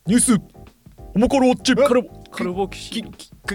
ニュースおもころウォッチカルボ騎士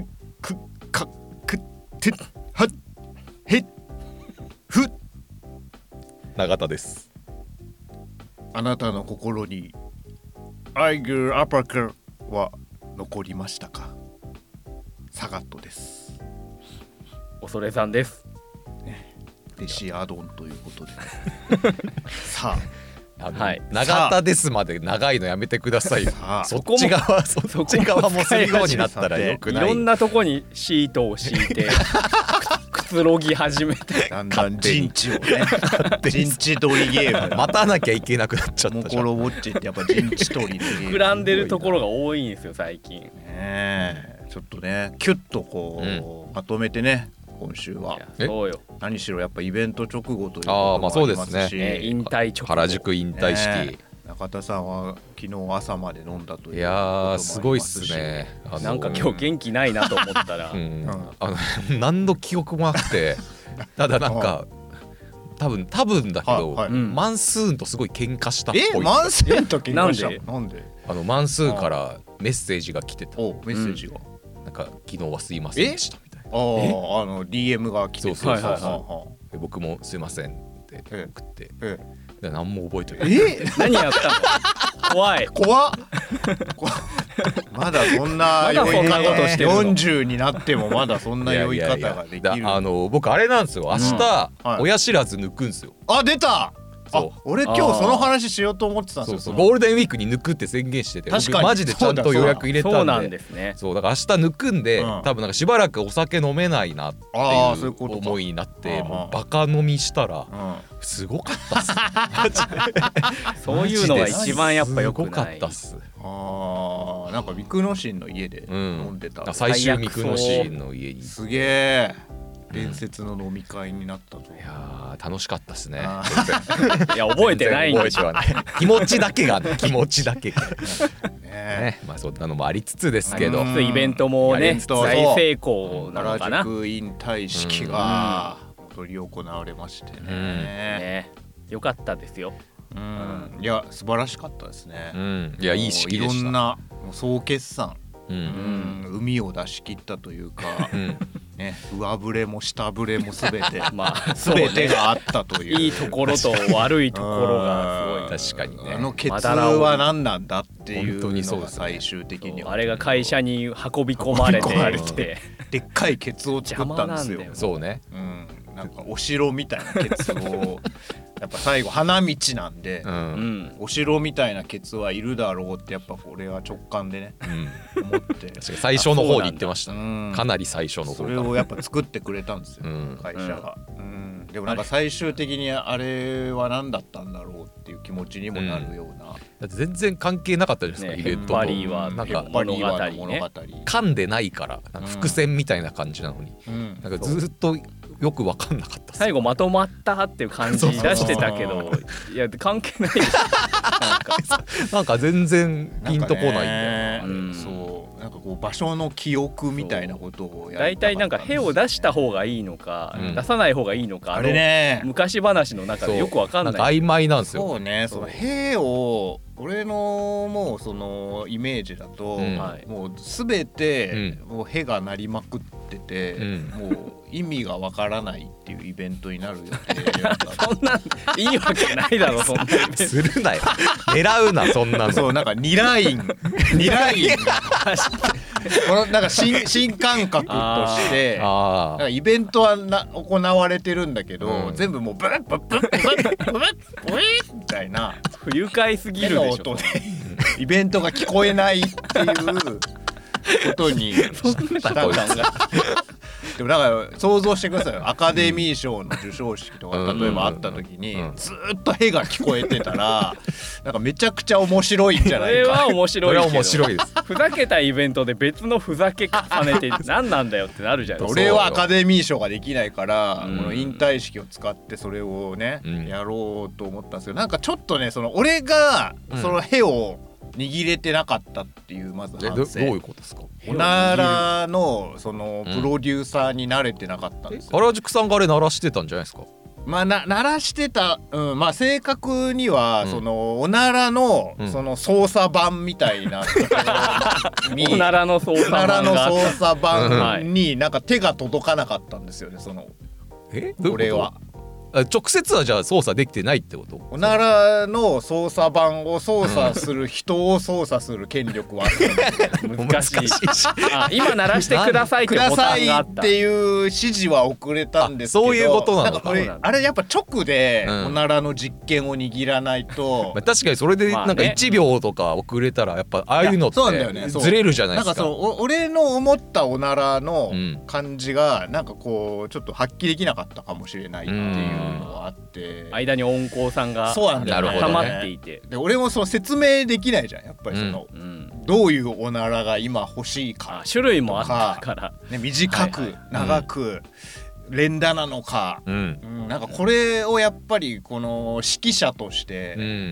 永田です。 あなたの心にアイグルアパカは残りましたか？サガットです。 恐れさんです、 デシアドンということでさあはい、永田ですまで長いのやめてくださいよ。そっち側もするようになったらよくない。 いろんなとこにシートを敷いてくつろぎ始めてだんだん陣地をね陣地取りゲーム待たなきゃいけなくなっちゃったじゃん。 モコロウォッチってやっぱ陣地取りで膨らんでるところが多いんですよ最近ね。ちょっとねキュッとこう、まとめてね今週は。 そうよ。 何しろやっぱイベント直後ということもありますし、 引退直後原宿引退式、 中田さんは昨日朝まで飲んだということもありますし、 いやーすごいっすね。 なんか今日元気ないなと思ったら、 何の記憶もなくてただなんか多分だけど、マンスーンとすごい喧嘩したっぽい。 マンスーンと喧嘩した？ なんで？ マンスーンからメッセージが来てた。 メッセージが、 なんか昨日はすいませんでしたみたいな。 DM が来て、 僕もすいませんって送って、何も覚えてない。 何やったの？怖いまだそんな酔い方として40になってもまだそんな酔い方ができる。 僕あれなんですよ、明日、親知らず抜くんですよ。 出た。俺今日その話しようと思ってたんですよ。 ゴールデンウィークに抜くって宣言してて、僕マジでちゃんと予約入れたんで。 そうなんですね。 そうだから明日抜くんで、多分なんかしばらくお酒飲めないなっていう思いになって、もうバカ飲みしたらすごかったっす。 そういうのが一番やっぱ良くない。 すごかったっす。 なんかミクノシンの家で飲んでた。 最終ミクノシンの家に。 すげえ。伝説の飲み会になったと。 いや楽しかったですね。 いや覚えてないんでしょ。 気持ちだけがねまあそんなのもありつつですけど、 イベントもね大成功なのかな。 原宿引退式が執り行われましてね。 よかったですよ。 いや素晴らしかったですね。 いやいい式でした。 いろんな総決算、海を出し切ったというか。上振れも下振れもすべて全てがあったという、 いいところと悪いところがすごい。 確かにね。 ケツは何なんだっていうのが最終的には、 あれが会社に運び込まれてでっかいケツを作ったんですよ。 そうね。 なんかお城みたいなケツをやっぱ最後花道なんで、お城みたいなケツはいるだろうってやっぱこれは直感でね、思って最初の方に言ってました。かなり最初の方。 それをやっぱ作ってくれたんですよ、会社が。でもなんか最終的にあれは何だったんだろうっていう気持ちにもなるような。 だって全然関係なかったじゃないですか、イベントと。 ヘッパリーはなんか物語ね。 噛んでないからなんか伏線みたいな感じなのに、なんかずっとよく分かんなかった。 最後まとまったっていう感じ出してたけど、いや関係ないでしょ。 なんか全然ピンとこないんだよ。 そうなんかこう場所の記憶みたいなことをやだいたいなんか屁を出した方がいいのか、出さない方がいいのか、 あれね昔話の中でよく分かんない。 なんか曖昧なんですよ。 そうね、その屁を俺のもうそのイメージだと、もう全てもう屁が鳴りまくってて、もう意味がわからないっていうイベントになる予定だった。 そんないいわけないだろ。そんなするなよ。狙うなそんなの。 そうなんか2ラインこのなんか新感覚としてなんかイベントは行われてるんだけど、全部もうブッブッブッブッブッブッみたいな不愉快すぎるでしょ。 イベントが聞こえないっていうことにしたんだ。でもだから想像してくださいよ。アカデミー賞の授賞式とか例えばあった時にずっと屁が聞こえてたらなんかめちゃくちゃ面白いんじゃないか。 それは面白いけど。 それは面白いです。 ふざけたイベントで別のふざけ重ねて何なんだよってなるじゃないですか。 俺はアカデミー賞ができないから、この引退式を使ってそれをね、やろうと思ったんですけど、なんかちょっとねその俺がその屁を握れてなかったっていうまず反省。 どういうことですか？ おならのそのプロデューサーに慣れてなかったんですよ。 原宿さんがあれ鳴らしてたんじゃないですか？ まあ鳴らしてた、まあ正確には、そのおならの、その操作盤みたいなおならの操作盤になんか手が届かなかったんですよね、その俺は。 直接はじゃあ操作できてないってこと？ おならの操作盤を操作する人を操作する権力はある難しい今鳴らしてくださいってボタンがあったっていう指示は送れたんですけど、 そういうことなのか。 あれやっぱ直でおならの実験を握らないと、 確かにそれでなんか1秒とか遅れたらやっぱああいうのってずれるじゃないですか。 なんかそう俺の思ったおならの感じがなんかこうちょっと発揮できなかったかもしれないっていうのがあって、 間に温厚さんが溜まっていて、 で俺もその説明できないじゃんやっぱりその、どういうおならが今欲しいか、 種類もあったから、 ね、短く、長く、連打なのか、なんかこれをやっぱりこの指揮者として、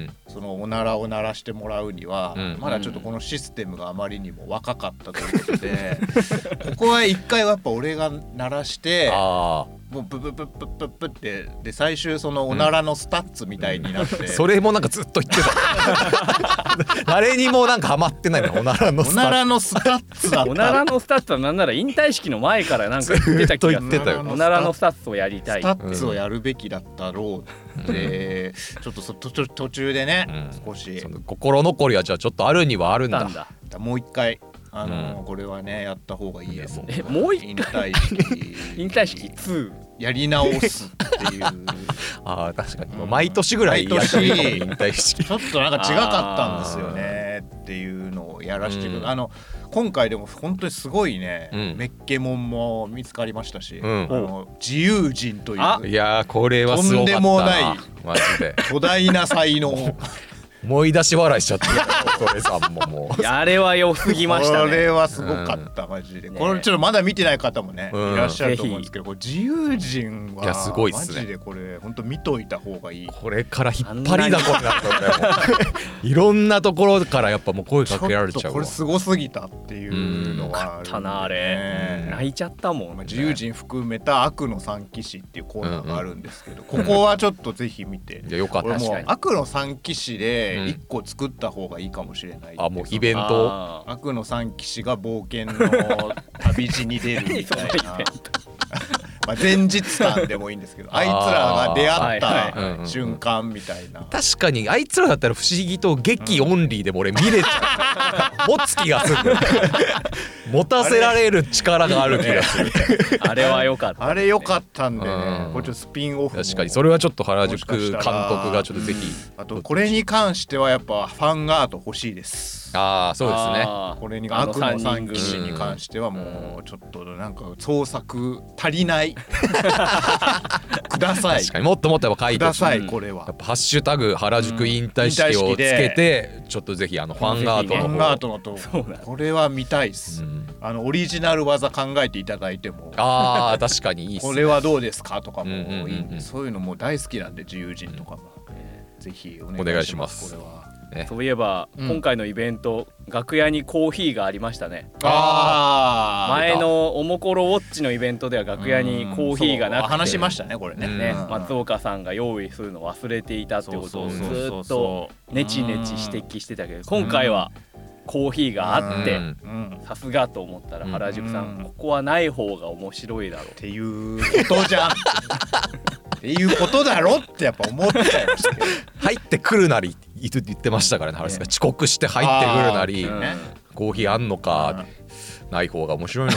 そのおならを鳴らしてもらうには、まだちょっとこのシステムがあまりにも若かったということで、ここは一回はやっぱ俺が鳴らしてもうブブブブブブってで最終そのおならのスタッツみたいになって、 それもなんかずっと言ってた誰にもなんかハマってないのおならのスタッツだった。 おならのスタッツはなんなら引退式の前からなんか言ってた気がする。おならのスタッツをやりたい、 スタッツをやるべきだったろうってちょっと途中でね、少し心残りはじゃあちょっとあるにはあるんだ。 もう一回これはねやった方がいいですね。 もう一回引退式2 やり直すっていう確かに毎年ぐらいやってるかも引退式ちょっとなんか違かったんですよねっていうのをやらせてくれる。今回でも本当にすごいね、メッケモンも見つかりましたし、自由人という、 いやこれはすごかったな、 とんでもないマジで巨大な才能思い出し笑いしちゃってそれさんもあれは良すぎましたね。 これはすごかった、マジで。これちょっとまだ見てない方もね、いらっしゃると思うんですけど、これ自由人はすごいっすね。 マジでこれ本当見といた方がいい。 これから引っ張りだこになったんだよいろんなところからやっぱもう声かけられちゃうわ。 これすごすぎたっていうのはある、 よかったなあれ。泣いちゃったもん。 自由人含めた悪の三騎士っていうコーナーがあるんですけど、ここはちょっとぜひ見て。 いやよかった。 俺もう悪の三騎士で一個作った方がいいかもしれない。 もうイベント。 悪の三騎士が冒険の旅路に出るみたいな前日談でもいいんですけど、あいつらが出会った瞬間みたいな。 確かにあいつらだったら不思議と劇オンリーでも俺見れちゃう持つ気がする持たせられる力がある気がするあれは良かった、 あれ良かったんでね、これちょっとスピンオフも確かにそれはちょっと原宿監督がちょっとぜひ。 あとこれに関してはやっぱファンアート欲しいです。 そうですね。 これに悪の三騎士に関してはもうちょっとなんか創作足りないください。 確かにもっともっとやっぱ書いてください。これはやっぱハッシュタグ原宿引退式をつけてちょっとぜひファンアートの方これは見たいです。オリジナル技考えていただいても確かにいいっすね。 これはどうですかとかもいいんで、そういうのも大好きなんで自由人とかもぜひお願いします。これはそういえば、今回のイベント楽屋にコーヒーがありましたね。前のおもころウォッチのイベントでは楽屋にコーヒーがなくて、 話しましたねこれね。 松岡さんが用意するのを忘れていたってことをずっとネチネチ指摘してたけど、今回はコーヒーがあってさすがと思ったら原宿さん、ここはない方が面白いだろうっていうことじゃんっていうことだろってやっぱ思っちゃいましたけど入ってくるなり言ってましたからね、原宿が遅刻して入ってくるなり、コーヒーあんのか、ない方が面白いの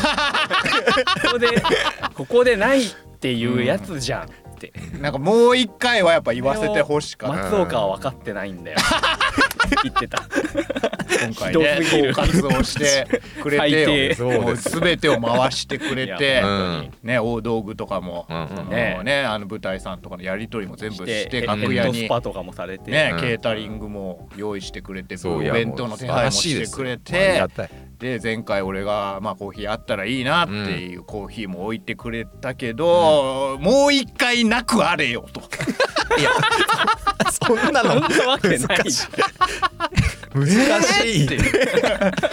ここでないっていうやつじゃんってなんかもう一回はやっぱ言わせてほしかった。 松岡は分かってないんだよ言ってた。 今回ね統括をしてくれてよ、全てを回してくれてね、大道具とかもね、舞台さんとかのやり取りも全部して楽屋にスパとかもされてね、ケータリングも用意してくれて、お弁当の手配もしてくれて、で前回俺がコーヒーあったらいいなっていうコーヒーも置いてくれたけど、もう一回なくあれよといやそんなのわけない。 難しい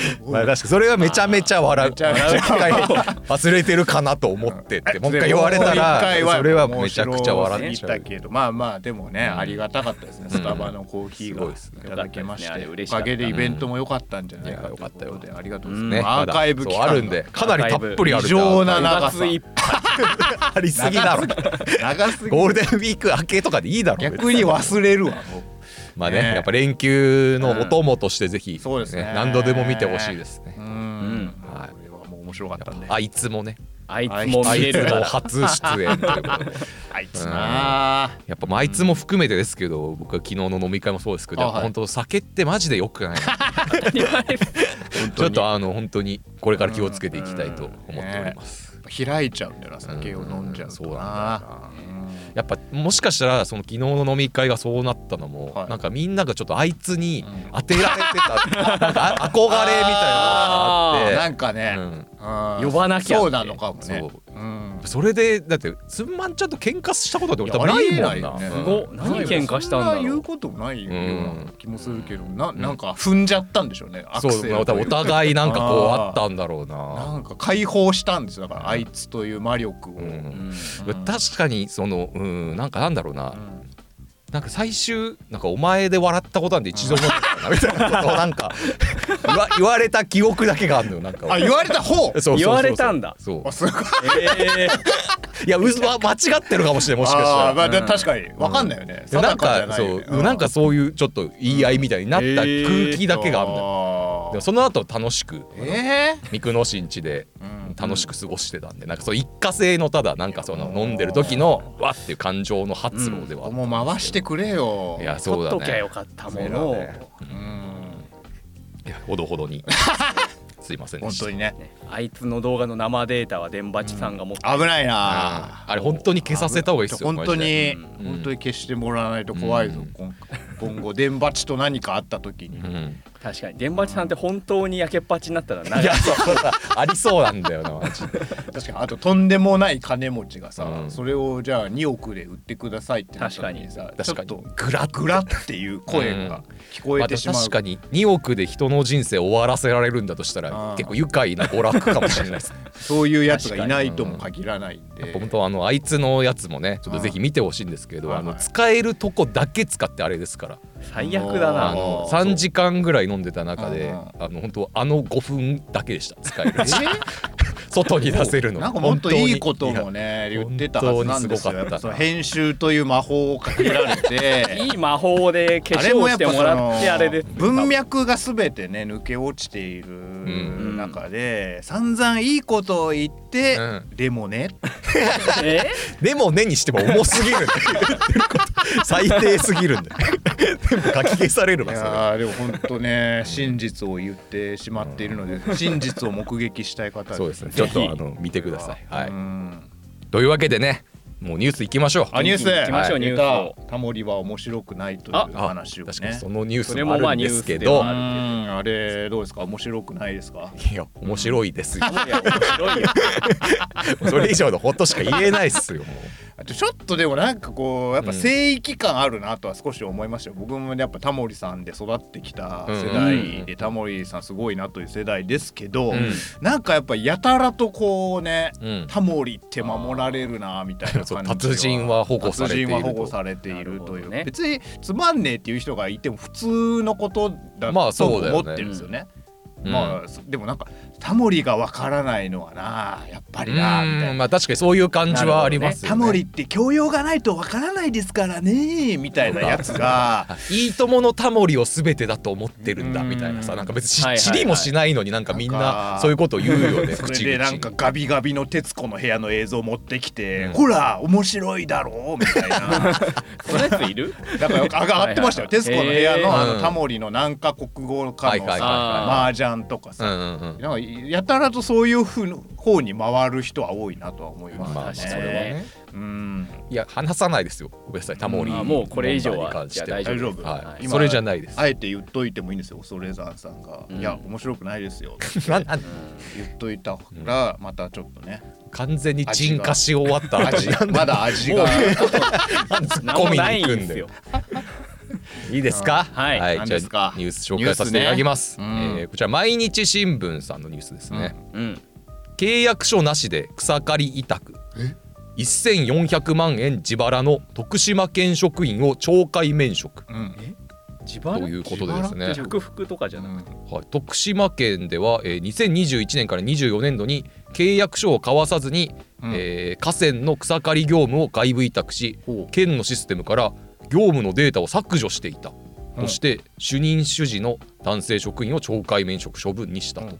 まあ確かにそれはめちゃめちゃ笑う。忘れてるかなと思ってってもう一回言われたらそれはめちゃくちゃ笑っちゃうけど、まあまあでもね、ありがたかったですね。スタバのコーヒーがいただけまして、おかげでイベントも良かったんじゃないかということで、ありがとうございます。アーカイブ期間あるんでかなりたっぷりある。 異常な長さありすぎだろ。 長すぎ。 ゴールデンウィーク明けとかでいいだろ。 逆に忘れるわ。 まあね、やっぱ連休のお供としてぜひそうですね、 何度でも見てほしいですね。 これはもう面白かったんで。 あいつもね、 あいつも見れるから初出演ということであいつなやっぱあいつも含めてですけど、僕は昨日の飲み会もそうですけど、本当酒ってマジで良くないなちょっと本当にこれから気をつけていきたいと思っております。 開いちゃうんだよな、酒を飲んじゃうと。 そうなんだよな。やっぱもしかしたらその昨日の飲み会がそうなったのも、なんかみんながちょっとあいつに当てられてたなんか憧れみたいなのがあって、 なんかね、 呼ばなきゃそうなのかもね。 それでだってつんまんちゃんと喧嘩したことって多分ないもんな。 すご何喧嘩したんだろう。 言うことないような気もするけど、なんか踏んじゃったんでしょうね。 そう、お互いなんかこうあったんだろうな。 なんか解放したんですよ、だからあいつという魔力を。 確かにそのなんかなんだろうな。なんか最終なんかお前で笑ったことなんて一度もないなみたいなことをなんか言われた記憶だけがあるのよ。なんか言われた方言われたんだ。 そうすごい。 いや間違ってるかもしれない、もしかしたら。 確かに分かんないよね。 なんかそういうちょっと言い合いみたいになった空気だけがあるんだよ。でもその後楽しく三久野新地で楽しく過ごしてたんで、なんかそう一過性のただなんかその飲んでる時のわっていう感情の発露では、 もう回してくれよ。 いやそうだね。 取っときゃよかったものを、 いやほどほどにすいませんでした。 本当にね。 あいつの動画の生データは電鉢さんが持って危ないな。 あれ本当に消させた方がいいですよ。 本当に消してもらわないと怖いぞ。今後電鉢と何かあった時に。 確かに電鉢さんって本当に焼けっぱちになったらいやありそうなんだよなマジで。 確かに。あととんでもない金持ちがさ、それをじゃあ2億で売ってくださいってなった時にさ、ちょっとグラっていう声が聞こえてしまう。 確かに2億で人の人生を終わらせられるんだとしたら結構愉快な娯楽かもしれないですね。 そういうやつがいないとも限らないんで、 本当あいつのやつもねちょっとぜひ見てほしいんですけど、使えるとこだけ使ってあれですから。 最悪だな。 3時間ぐらい飲んでた中で本当5分だけでした使える。外に出せるの。 なんか本当いいこともね言ってたはずなんですよ。やっぱその編集という魔法をかけられていい魔法で化粧してもらってあれで文脈が全てね抜け落ちている中で散々いいことを言ってでもねでもねにしても重すぎるんだよ。最低すぎるんだよ。全部書き消されるわ。 いやでも本当ね真実を言ってしまっているので、真実を目撃したい方はそうですね、ちょっと見てください。はい。というわけでね、もうニュース行きましょう。 ニュース行きましょう。ニュース。 タモリは面白くないという話をね。 確かにそのニュースもあるんですけど、 あれどうですか、面白くないですか。 いや面白いですよ。それ以上のほっとしか言えないっすよ。もうちょっとでもなんかこうやっぱ聖域感あるなとは少し思いましたよ。僕もやっぱタモリさんで育ってきた世代で、タモリさんすごいなという世代ですけど、なんかやっぱやたらとこうね、タモリって守られるなみたいな感じで、 達人は保護されているという、別につまんねえっていう人がいても普通のことだと思ってるんですよね。まあでもなんかタモリがわからないのはなやっぱりなみたいな。 まあ確かにそういう感じはありますよね。 タモリって教養がないとわからないですからねみたいなやつがいいとものタモリを全てだと思ってるんだみたいなさ、なんか別に知りもしないのになんかみんなそういうことを言うよね。 それでなんかガビガビの徹子の部屋の映像を持ってきて、ほら面白いだろうみたいな。 そのやついる？ だから上がってましたよ。徹子の部屋のタモリの何カ国語かの麻雀とかさ、なんかやたらとそういう方に回る人は多いなとは思いますね。 それはね。いや話さないですよ。ごめんなさい、タモリ。 もうこれ以上は大丈夫。 それじゃないです。 あえて言っといてもいいんですよ。恐山さんがいや面白くないですよ。言っといたからまたちょっとね。 完全に沈下し終わった味。まだ味が突っ込みに行くんだよ。 いいですか。 はい、 じゃあニュース紹介させていただきます。こちら毎日新聞さんのニュースですね。契約書なしで草刈り委託、1400万円自腹の徳島県職員を懲戒免職、 自腹ということでですね。 着服とかじゃなくて、 徳島県では、2021年から24年度に契約書を交わさずに、河川の草刈り業務を外部委託し、県のシステムから業務のデータを削除していたとして、主任主事の男性職員を懲戒免職処分にしたと。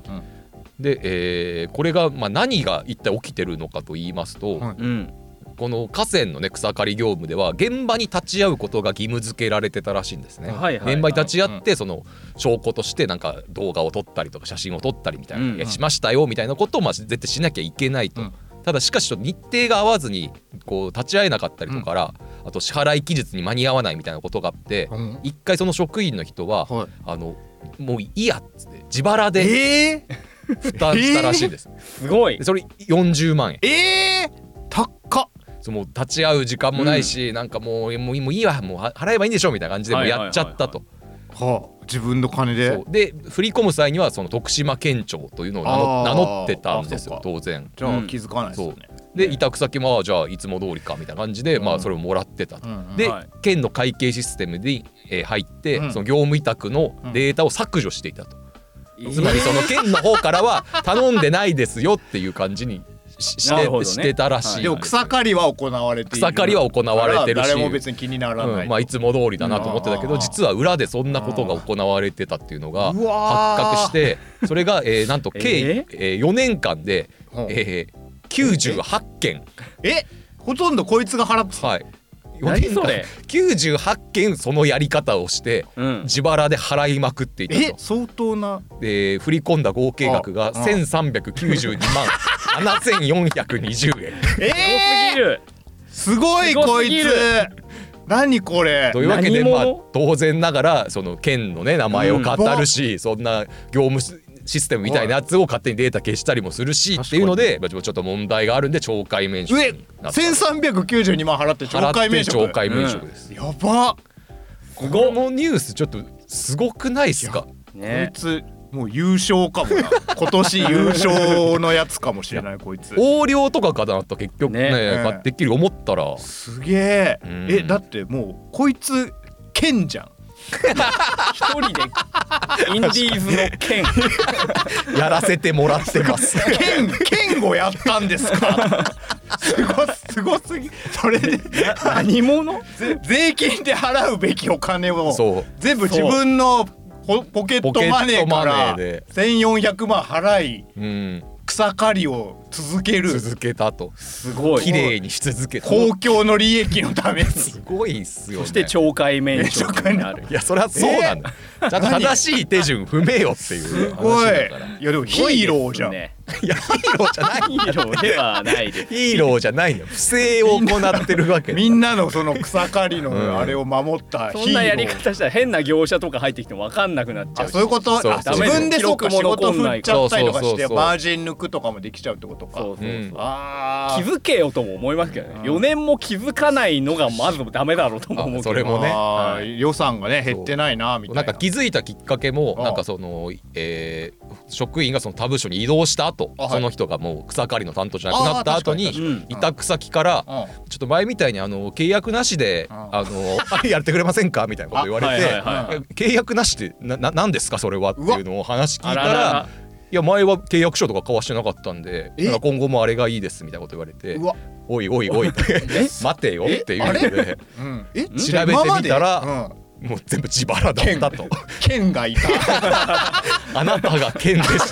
で、これが何が一体起きてるのかと言いますと、この河川のね草刈り業務では現場に立ち会うことが義務付けられてたらしいんですね。現場に立ち会ってその証拠としてなんか動画を撮ったりとか写真を撮ったりみたいな、しましたよみたいなことを絶対しなきゃいけないと。ただしかし日程が合わずにこう立ち会えなかったりとか、あと支払い期日に間に合わないみたいなことがあって、一回その職員の人は、もういいやっつって自腹で負担したらしいです。 すごい。 それ40万円。 高っ。 もう立ち会う時間もないし、なんかもういいわ、もう払えばいいんでしょみたいな感じでもうやっちゃったと。 自分の金で。 で振り込む際にはその徳島県庁というのを名乗ってたんですよ、当然。 じゃあ気づかないですね。 で委託先もじゃあいつも通りかみたいな感じで、それをもらってたと。で県の会計システムに入ってその業務委託のデータを削除していたと。つまりその県の方からは頼んでないですよっていう感じにしてたらしい。 でも草刈りは行われている。 草刈りは行われてるし、 誰も別に気にならない。 いつも通りだなと思ってたけど、実は裏でそんなことが行われてたっていうのが発覚して、それがなんと計4年間で98件。 ほとんどこいつが払ってた。 何それ。 98件そのやり方をして自腹で払いまくっていたと。 相当な。 で振り込んだ合計額が1392万7420円。 すごいこいつ。何これ。 というわけで当然ながらその県のね名前を語るし、そんな業務システムみたいなやつを勝手にデータ消したりもするしっていうのでちょっと問題があるんで懲戒免職になった。 1392万払って懲戒免職。 懲戒免職です。 やば。 このニュースちょっとすごくないっすか。 こいつもう優勝かもな。今年優勝のやつかもしれないこいつ。 横領とかかなと結局ねてっきり思ったらすげえ。だってもうこいつ県じゃん。 一人でインディーズの県やらせてもらってます。 県をやったんですか。すごすぎ。それで何者。 税金で払うべきお金を全部自分のポケットマネーから1400万払い、草刈りを続けたと。 すごい綺麗にし続けた。 公共の利益のために。 すごいっすよね。 そして懲戒免職になる。 いやそれはそうなんだ。ちゃんと正しい手順踏めよっていうすごい。いやでもヒーローじゃん。 いやヒーローじゃない。 ヒーローではないです。 ヒーローじゃないの。不正を行ってるわけ。 みんなのその草刈りのあれを守ったヒーロー。 そんなやり方したら変な業者とか入ってきても分かんなくなっちゃう。 そういうこと。自分でそうか仕事振っちゃったりとかしてマージン抜くとかもできちゃうってことか。 気づけよとも思いますけどね。4年も気づかないのがまずダメだろうとも思うけど。 それもね。 予算がね減ってないなみたいな。 なんか気づいたきっかけもなんかその職員がその他部署に移動した後、その人がもう草刈りの担当じゃなくなった後に委託先からちょっと前みたいに契約なしでやってくれませんかみたいなこと言われて、契約なしって何ですかそれはっていうのを話聞いたら、いや前は契約書とか交わしてなかったんで今後もあれがいいですみたいなこと言われて、おいおいおい待てよっていうので調べてみたらもう全部自腹だったと。 剣がいた。 あなたが剣でした。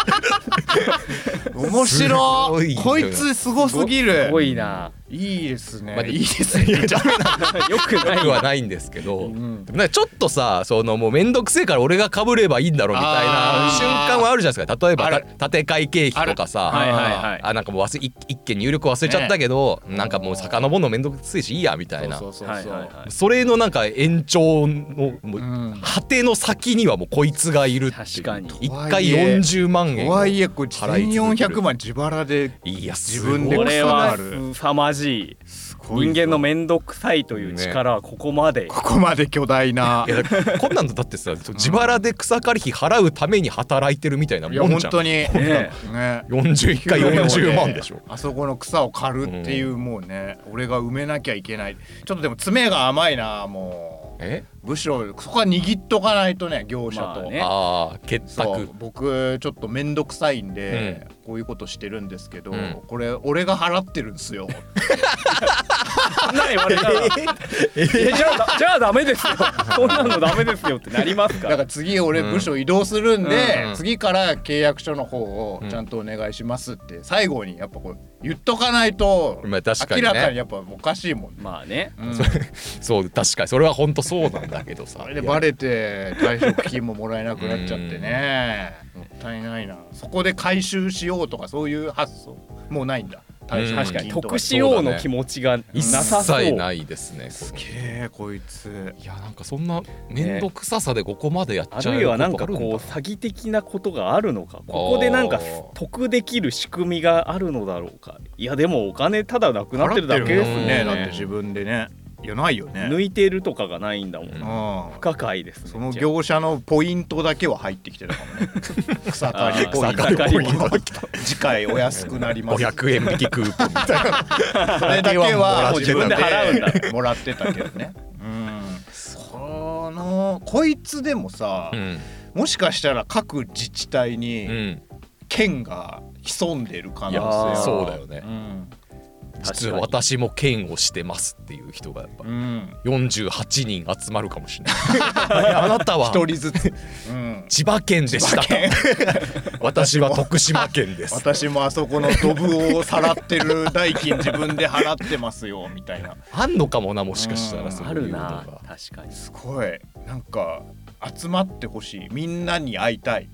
面白い。こいつすごすぎる。 すごいな。 いいですね。いいですね。 よくはないんですけど、ちょっとさそのもうめんどくせえから俺が被ればいいんだろうみたいな瞬間はあるじゃないですか。例えば建て替え経費とかさ、なんかもう一件入力忘れちゃったけどなんかもう遡るのめんどくせえしいいやみたいな。それのなんか延長の果ての先にはもうこいつがいるっていう。1回40万円とはいえこれ1400万自腹で自分でこれは凄まじい。 人間の面倒くさいという力はここまで、 ここまで巨大な。 いやこんなんだってさ自腹で草刈り費払うために働いてるみたいなもんじゃん。 いや本当にね 41回40万でしょ。 あそこの草を刈るっていうもうね、俺が埋めなきゃいけない。ちょっとでも詰めが甘いなもう。部署そこは握っとかないとね、業者と。 まあね、 結託。 僕ちょっと面倒くさいんで、こういうことしてるんですけど、これ俺が払ってるんですよ。 何言われたらじゃあダメですよ。そんなのダメですよってなりますから。 だから次俺部署移動するんで、次から契約書の方をちゃんとお願いしますって最後にやっぱこう言っとかないと、明らかにやっぱおかしいもんね。 まあね、 そう確かにそれは本当そうなんだけどさ。 それでバレて退職金ももらえなくなっちゃってね、もったいないな。そこで回収しようとかそういう発想もうないんだ。 確かに得しようの気持ちがなさそう。 一切ないですね。 すげえこいつ。 いやなんかそんな面倒くささでここまでやっちゃうことあるんだ。 あるいはなんかこう詐欺的なことがあるのか、ここでなんか得できる仕組みがあるのだろうか。いやでもお金ただなくなってるだけですね。 だって自分でね。いやないよね。 抜いてるとかがないんだもん。不可解ですね。 その業者のポイントだけは入ってきてるかもね。草刈りポイント。次回お安くなります。 500円引きクーポンみたいな。 それだけは自分で払うんだ。 もらってたけどね。こいつでもさ、もしかしたら各自治体に県が潜んでる可能性。 そうだよね。実は私も県をしてますっていう人がやっぱ48人集まるかもしれない。あなたは 1人ずつ千葉県でした。私は徳島県です。 私もあそこのドブをさらってる代金自分で払ってますよみたいな。 あんのかもな、もしかしたら。 あるな、確かに。 すごいなんか集まってほしい。みんなに会いたい。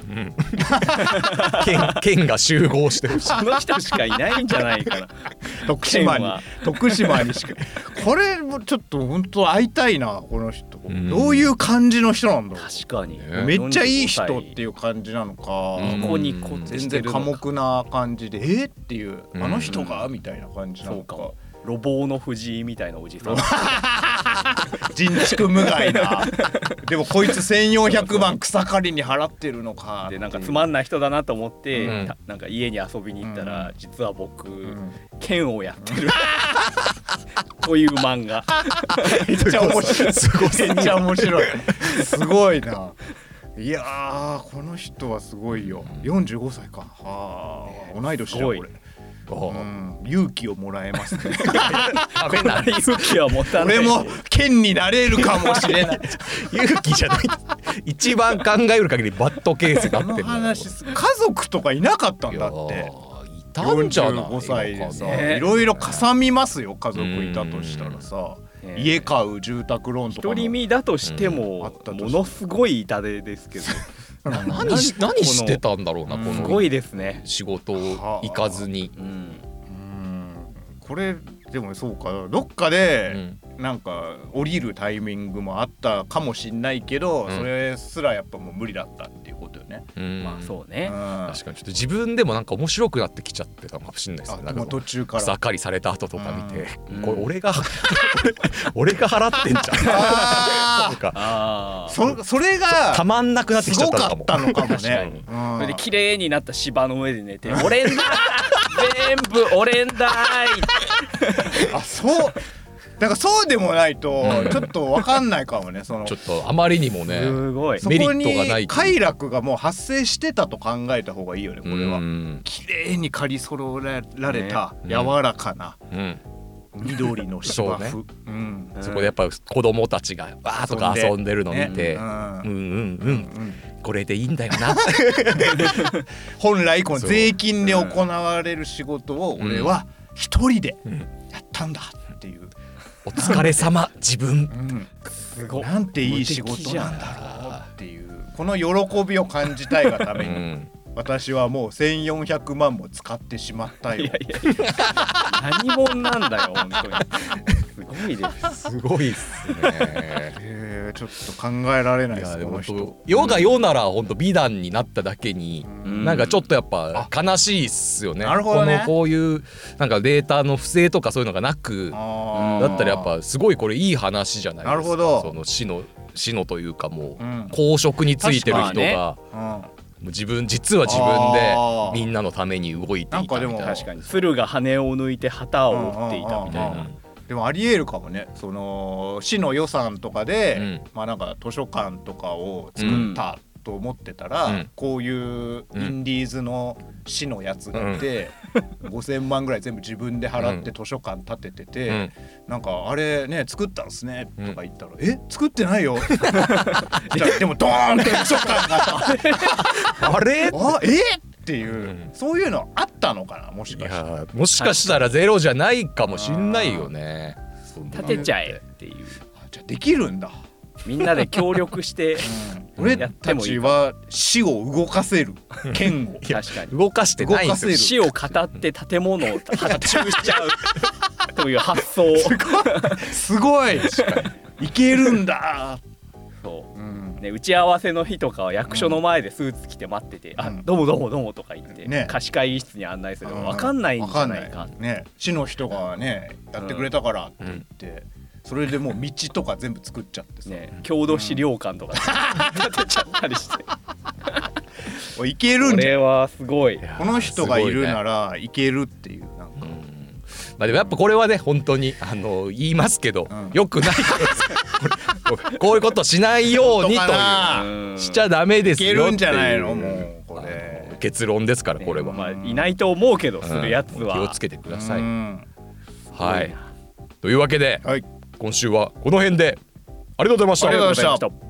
県が集合してほしい。 その人しかいないんじゃないかな。 徳島にしか。これもちょっと本当会いたいな、この人。どういう感じの人なんだろう。 確かに。 めっちゃいい人っていう感じなのか。 ニコニコ全然寡黙な感じでっていうあの人がみたいな感じなのか。 路傍の藤井みたいなおじさん。 人畜無害な。でもこいつ1400万草刈りに払ってるのか。 でなんかつまんない人だなと思って、なんか家に遊びに行ったら、実は僕剣をやってるという漫画。 めっちゃ面白い。めっちゃ面白い。すごいな。いやーこの人はすごいよ。45歳か。同い年だこれ。勇気をもらえますね。 勇気は持たない。 俺も剣になれるかもしれない。 勇気じゃない。一番考える限りバッドケースだって。 家族とかいなかったんだって。 いたんじゃない。 45歳でさ、いろいろかさみますよ。家族いたとしたらさ、家買う住宅ローンとか。 独り身だとしてもものすごい痛手ですけど。 何してたんだろうな、このすごいですね。 仕事を行かずに。 これでもそうか、どっかでなんか降りるタイミングもあったかもしんないけど、それすらやっぱもう無理だったっていうことよね。 まあそうね。 確かにちょっと自分でもなんか面白くなってきちゃってたかもしれないですね。なんか途中から草刈りされた後とか見て、これ俺が払ってんじゃん。 それがたまんなくなってきちゃったのかも。 すごかったのかもね。 それで綺麗になった芝の上で寝て、俺んだ全部俺んだーい。 そうだからそうでもないとちょっと分かんないかもね。そのちょっとあまりにもね、 すごいメリットがない。 快楽がもう発生してたと考えた方がいいよね。これは綺麗に刈り揃えられた柔らかな緑の芝生。 そこでやっぱ子供たちがわーとか遊んでるの見て、これでいいんだよな。 本来この税金で行われる仕事を俺は一人でやったんだっていう。 お疲れ様自分。 すごい。なんていい仕事なんだろうっていうこの喜びを感じたいがために。私はもう1400万も使ってしまったよ。 何者なんだよ本当に。すごいですすごいっすね。 ちょっと考えられないですいやでもこの人。 世が世なら本当美談になっただけに、 んなんかちょっとやっぱ悲しいっすよね。 なるほどねこういうなんかデータの不正とかそういうのがなく、だったらやっぱすごいこれいい話じゃないですか。 なるほどその死のというかもう、 うん公職についてる人が、もう実は自分であーみんなのために動いていたみたいな。 なんかでも確かに鶴が羽を抜いて旗を折っていたみたいな。 でもありえるかもね。その市の予算とかで、 うんまあなんか図書館とかを作ったと思ってたら、 うんこういうインディーズの市のやつがいて、5000万ぐらい全部自分で払って図書館建ててて、 うんなんかあれね作ったんすねとか言ったら、作ってないよじゃあでもドーンって図書館があれっていう、 うんそういうのあったのかな、もしいかしたら。 やもしかしたらゼロじゃないかもしんないよね。 立てちゃえっていう。 じゃあできるんだ。 みんなで協力して俺やってたもいいか。 ちは死を動かせる剣を確かに。 動かしてないんですよ。 死を語って建物を発注しちゃうという発想。 すごいいけるんだ。 そうね、打ち合わせの日とかは役所の前でスーツ着て待ってて「あどうもどうもどうも」とか言って、 ね貸し会議室に案内するの分かんないんじゃないか。 ね、市の人がねやってくれたからって言って、それでもう道とか全部作っちゃってさ、 ね、郷土資料館とか建てちゃったりしていけるんじゃん。 これはすごい。 この人がいるならいけるっていうなんか、 まあでもやっぱこれはね本当に言いますけど、よくないことですこういうことしないようにというしちゃダメですよいけるんじゃないのっていうもうこれ結論ですからこれは、 まあ、いないと思うけどするやつは、 気をつけてください。 うんはいというわけで、 はい、 今週はこの辺でありがとうございました。 ありがとうございました。